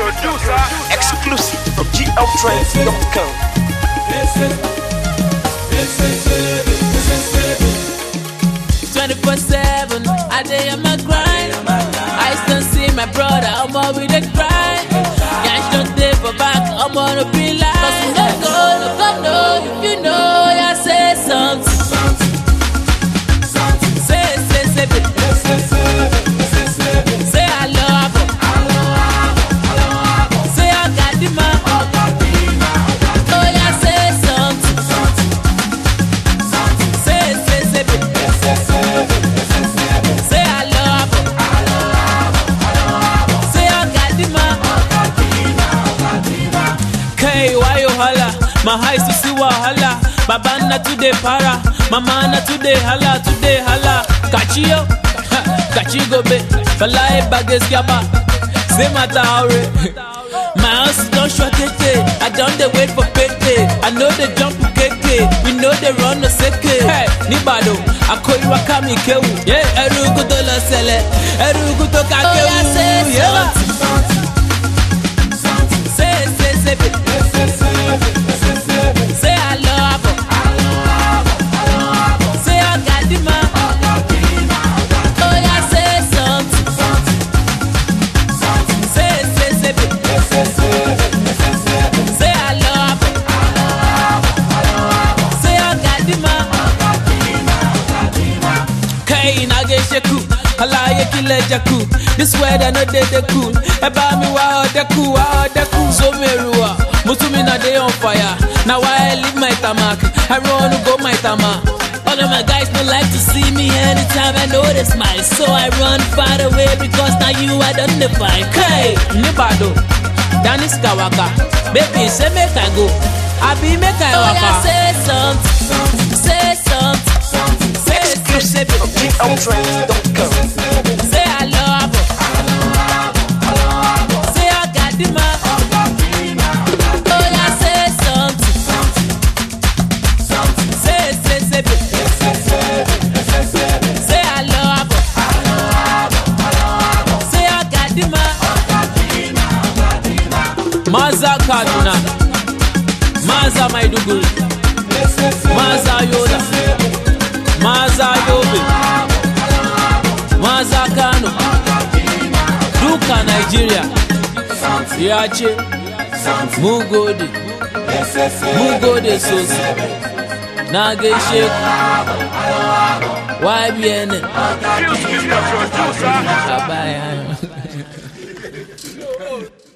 producer. Exclusive from GLTrends.com. 24/7, I day on my grind. I still see my brother, I'm all with the grind. Can't don't day for back, I'm gonna be like. Cause you don't know, if you know, I say something. Say I love her. Say I got the man. Oh, yeah, say something. Say I love her. Say I got the man. K, why you holla? My eyes to see wahala. Baba na today para. Mama na today hala, today hala. Kachio, kachi go be. Falai bages yaba. Say mata aure. My house don't short it. I don't dey wait for payday. I know they jump to keke. We know they run no seke. Hey, nibado. Akoi wakami kewu. Yeah, erugu to la sele. Erugu to kakewu. Yeah. Say I love her. Say I got the man. Oh yeah, say something. Say I love her. Say I got the man. Kay na ge sheku. Alaye kile jaku. This weather no dey cool. Eba mi wa odeku. So meruwa. Mutumi na dey on fire. Now why I leave my tamak, I run to go my tamak. All of my guys don't like to see me anytime I notice my. So I run far away because now you I done the find. Hey, Nibado, Danis Kawaka, baby say make I go, I be make I waka. Oh, say something, say something, say Exclusive from GLTrends.com. say I love her. Say I got the man. Say I love her. Say I got the man. Maza Kaduna, Maza Maiduguri, Maza Yola, Maza Yobe, Maza Kano, Duka Nigeria, Yache, Mugode Sosi, Nage Sheikh, YBN. Fuse Mr. Producer. Bye.